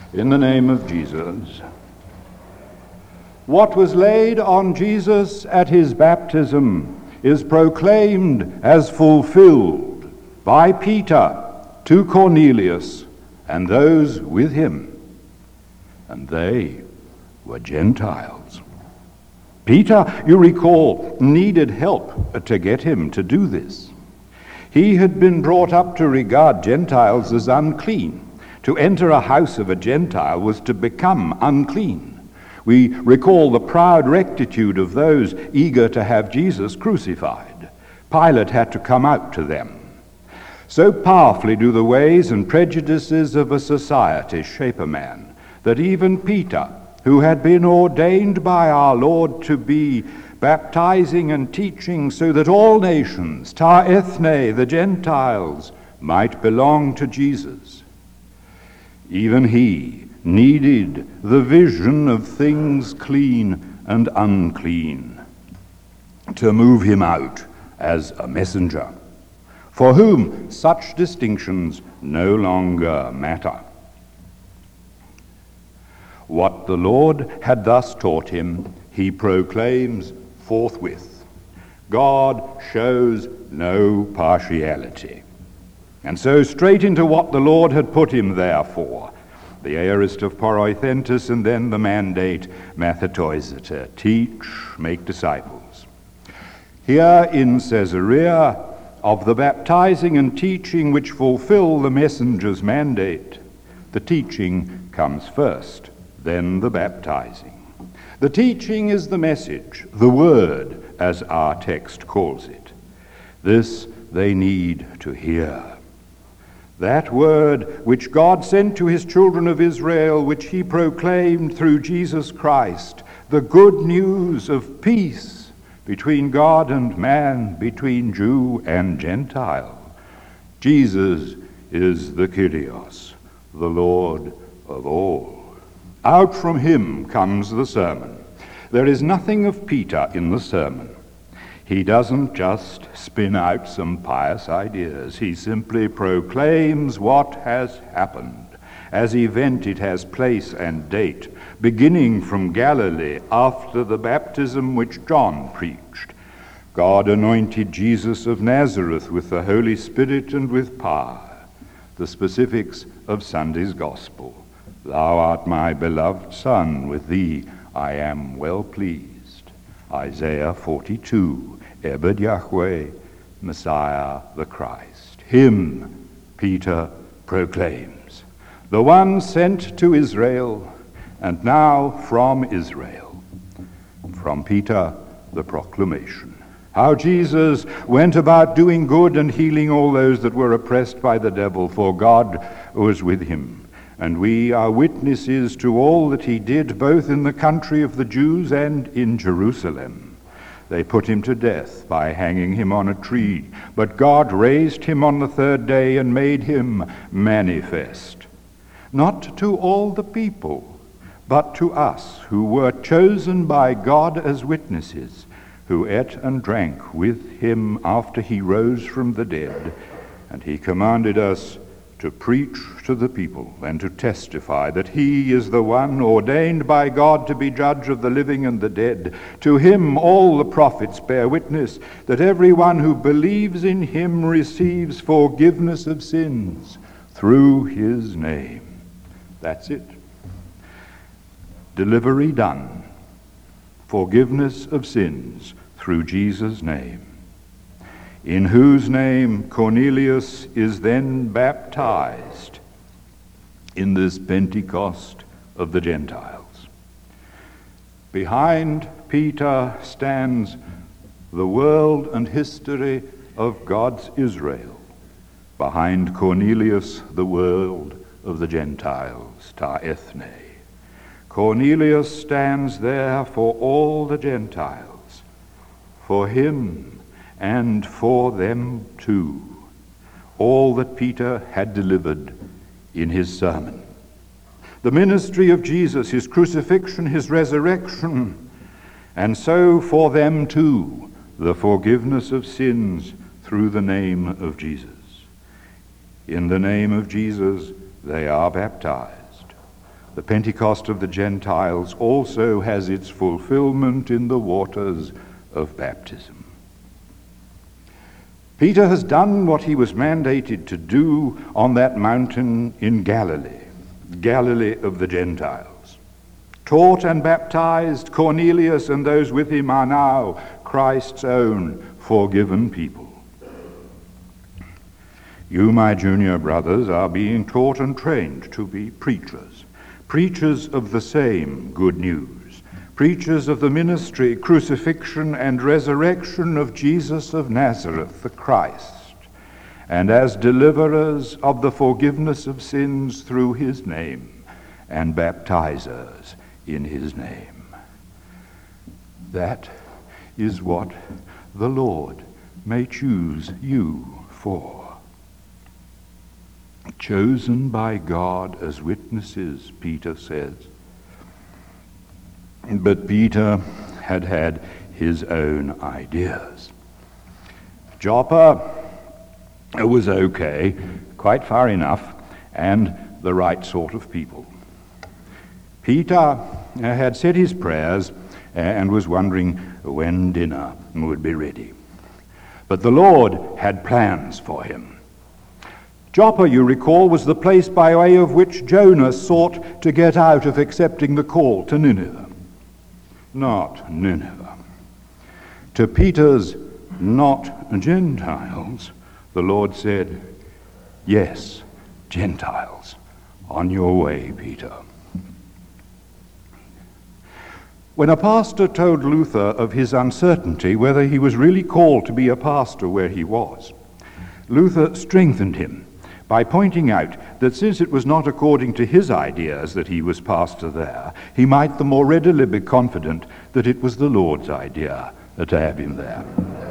In the name of Jesus. What was laid on Jesus at his baptism is proclaimed as fulfilled by Peter to Cornelius and those with him, and they were Gentiles. Peter, you recall, needed help to get him to do this. He had been brought up to regard Gentiles as unclean. To enter a house of a Gentile was to become unclean. We recall the proud rectitude of those eager to have Jesus crucified. Pilate had to come out to them. So powerfully do the ways and prejudices of a society shape a man, that even Peter, who had been ordained by our Lord to be baptizing and teaching so that all nations, ta ethne, the Gentiles, might belong to Jesus, even he needed the vision of things clean and unclean to move him out as a messenger, for whom such distinctions no longer matter. What the Lord had thus taught him, he proclaims forthwith. God shows no partiality. And so straight into what the Lord had put him there for, the aorist of Poroithentus, and then the mandate mathetoisata, teach, make disciples. Here in Caesarea, of the baptizing and teaching which fulfill the messenger's mandate, the teaching comes first, then the baptizing. The teaching is the message, the word, as our text calls it. This they need to hear. That word which God sent to his children of Israel, which he proclaimed through Jesus Christ, the good news of peace between God and man, between Jew and Gentile. Jesus is the Kyrios, the Lord of all. Out from him comes the sermon. There is nothing of Peter in the sermon. He doesn't just spin out some pious ideas. He simply proclaims what has happened. As event, it has place and date, beginning from Galilee after the baptism which John preached. God anointed Jesus of Nazareth with the Holy Spirit and with power. The specifics of Sunday's Gospel. Thou art my beloved Son, with thee I am well pleased. Isaiah 42, Ebed Yahweh, Messiah the Christ. Him Peter proclaims, the one sent to Israel, and now from Israel. From Peter, the proclamation. How Jesus went about doing good and healing all those that were oppressed by the devil, for God was with him. And we are witnesses to all that he did, both in the country of the Jews and in Jerusalem. They put him to death by hanging him on a tree, but God raised him on the third day and made him manifest, not to all the people, but to us who were chosen by God as witnesses, who ate and drank with him after he rose from the dead. And he commanded us to preach to the people and to testify that he is the one ordained by God to be judge of the living and the dead. To him all the prophets bear witness that everyone who believes in him receives forgiveness of sins through his name. That's it. Delivery done. Forgiveness of sins through Jesus' name, in whose name Cornelius is then baptized in this Pentecost of the Gentiles. Behind Peter stands the world and history of God's Israel. Behind Cornelius, the world of the Gentiles, ta ethne. Cornelius stands there for all the Gentiles, for him and for them too, all that Peter had delivered in his sermon. The ministry of Jesus, his crucifixion, his resurrection, and so for them too, the forgiveness of sins through the name of Jesus. In the name of Jesus, they are baptized. the Pentecost of the Gentiles also has its fulfillment in the waters of baptism. Peter has done what he was mandated to do on that mountain in Galilee, Galilee of the Gentiles. Taught and baptized, Cornelius and those with him are now Christ's own forgiven people. You, my junior brothers, are being taught and trained to be preachers, preachers of the same good news, preachers of the ministry, crucifixion, and resurrection of Jesus of Nazareth, the Christ, and as deliverers of the forgiveness of sins through his name, and baptizers in his name. That is what the Lord may choose you for. Chosen by God as witnesses, Peter says. But Peter had his own ideas. Joppa was okay, quite far enough, and the right sort of people. Peter had said his prayers and was wondering when dinner would be ready. But the Lord had plans for him. Joppa, you recall, was the place by way of which Jonah sought to get out of accepting the call to Nineveh. Not Nineveh. To Peter's not Gentiles, the Lord said, yes, Gentiles, on your way, Peter. When a pastor told Luther of his uncertainty whether he was really called to be a pastor where he was, Luther strengthened him by pointing out that since it was not according to his ideas that he was pastor there, he might the more readily be confident that it was the Lord's idea to have him there.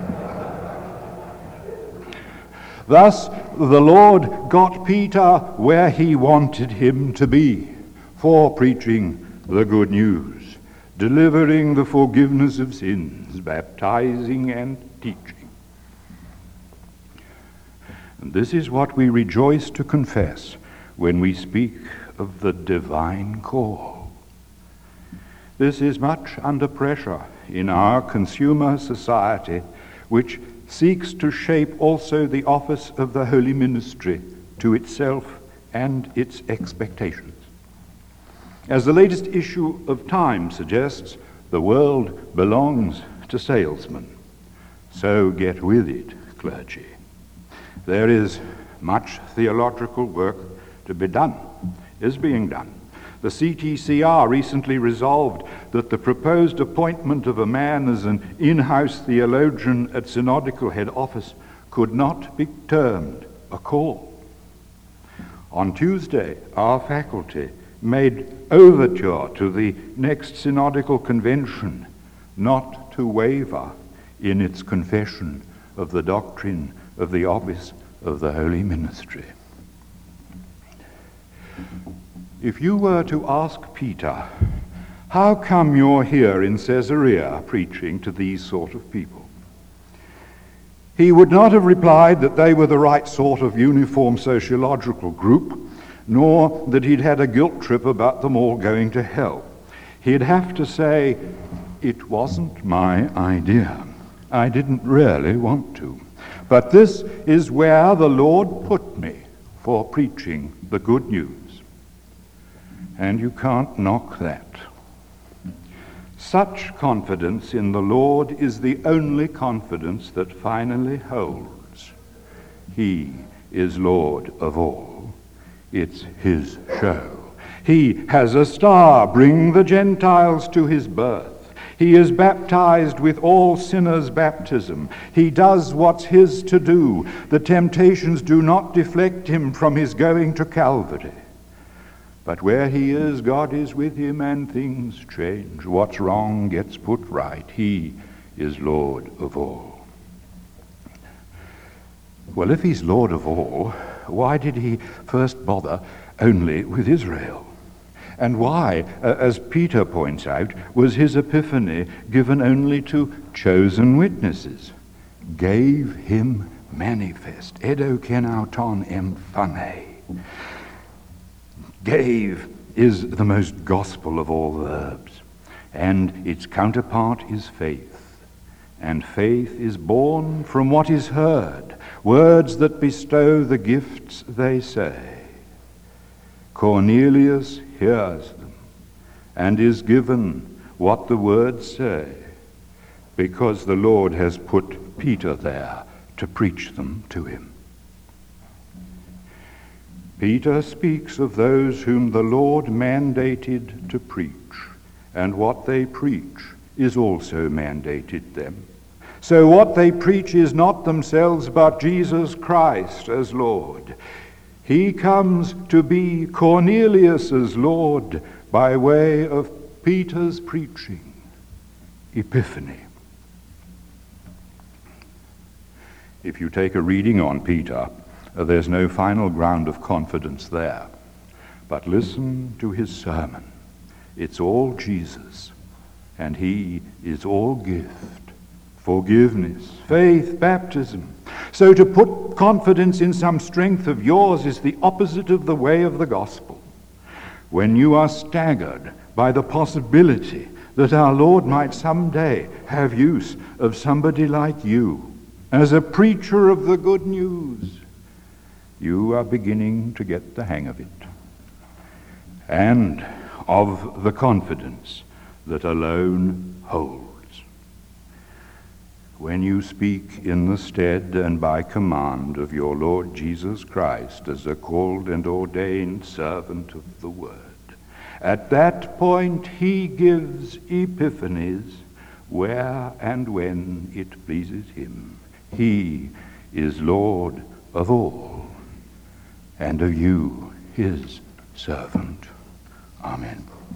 Thus, the Lord got Peter where he wanted him to be, for preaching the good news, delivering the forgiveness of sins, baptizing and teaching. And this is what we rejoice to confess when we speak of the divine call. This is much under pressure in our consumer society, which seeks to shape also the office of the holy ministry to itself and its expectations. As the latest issue of Time suggests, the world belongs to salesmen. So get with it, clergy. There is much theological work to be done, is being done. The CTCR recently resolved that the proposed appointment of a man as an in-house theologian at synodical head office could not be termed a call. On Tuesday, our faculty made overture to the next synodical convention not to waver in its confession of the doctrine of the office of the holy ministry. If you were to ask Peter, how come you're here in Caesarea preaching to these sort of people? He would not have replied that they were the right sort of uniform sociological group, nor that he'd had a guilt trip about them all going to hell. He'd have to say, it wasn't my idea. I didn't really want to. But this is where the Lord put me for preaching the good news. And you can't knock that. Such confidence in the Lord is the only confidence that finally holds. He is Lord of all. It's his show. He has a star bring the Gentiles to his birth. He is baptized with all sinners' baptism. He does what's his to do. The temptations do not deflect him from his going to Calvary. But where he is, God is with him and things change. What's wrong gets put right. He is Lord of all. Well, if he's Lord of all, why did he first bother only with Israel? And why, as Peter points out, was his epiphany given only to chosen witnesses? Gave him manifest. Edo kenauton emphane. Gave is the most gospel of all verbs, and its counterpart is faith. And faith is born from what is heard, words that bestow the gifts they say. Cornelius hears them and is given what the words say, because the Lord has put Peter there to preach them to him. Peter speaks of those whom the Lord mandated to preach, and what they preach is also mandated them. So what they preach is not themselves, but Jesus Christ as Lord. He comes to be Cornelius's Lord by way of Peter's preaching, Epiphany. If you take a reading on Peter, there's no final ground of confidence there. But listen to his sermon. It's all Jesus, and he is all gift, forgiveness, faith, baptism. So to put confidence in some strength of yours is the opposite of the way of the gospel. When you are staggered by the possibility that our Lord might someday have use of somebody like you as a preacher of the good news, you are beginning to get the hang of it, and of the confidence that alone holds. When you speak in the stead and by command of your Lord Jesus Christ as a called and ordained servant of the word, at that point he gives epiphanies where and when it pleases him. He is Lord of all, and of you his servant. Amen.